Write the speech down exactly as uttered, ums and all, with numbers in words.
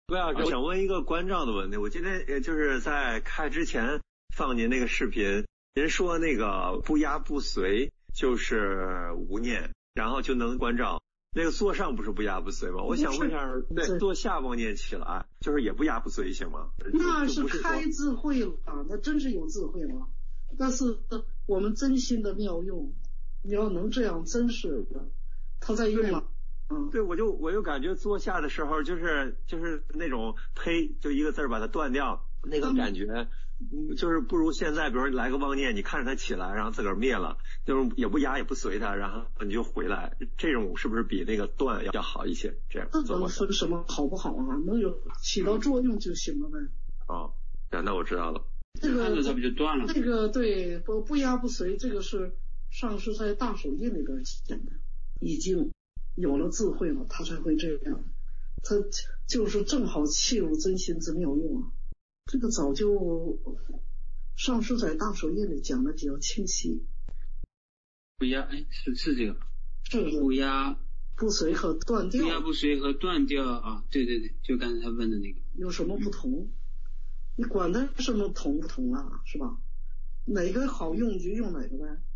对啊，我想问一个关照的问题。我今天呃就是在开之前放您那个视频，您说那个不压不随就是无念，然后就能关照。那个坐上不是不压不随吗？我想问一下，对，坐下妄念起来就是也不压不随行吗？ 那是开智慧了，那真是有智慧了。但是我们真心的妙用，你要能这样真实的，他在用了。 嗯，对，我就我就感觉坐下的时候就是就是那种呸，就一个字儿把它断掉，那个感觉，嗯，就是不如现在，比如来个妄念，你看着它起来，然后自个儿灭了，就是也不压也不随它，然后你就回来，这种是不是比那个断要好一些？这样这能分什么好不好啊？能有起到作用就行了呗。 哦，那我知道了。 这个看着它不就断了？ 这个对，不不压不随，这个是上师在大手印里边讲的，已经有了智慧了，他才会这样。他就是正好契入真心之妙用啊。这个早就上师在大手印里讲的比较清晰。 不压，哎，是是这个， 是不压不随和断掉， 不压不随和断掉啊，对对对，就刚才他问的那个， 有什么不同？你管它什么同不同啊，是吧？哪个好用你就用哪个呗。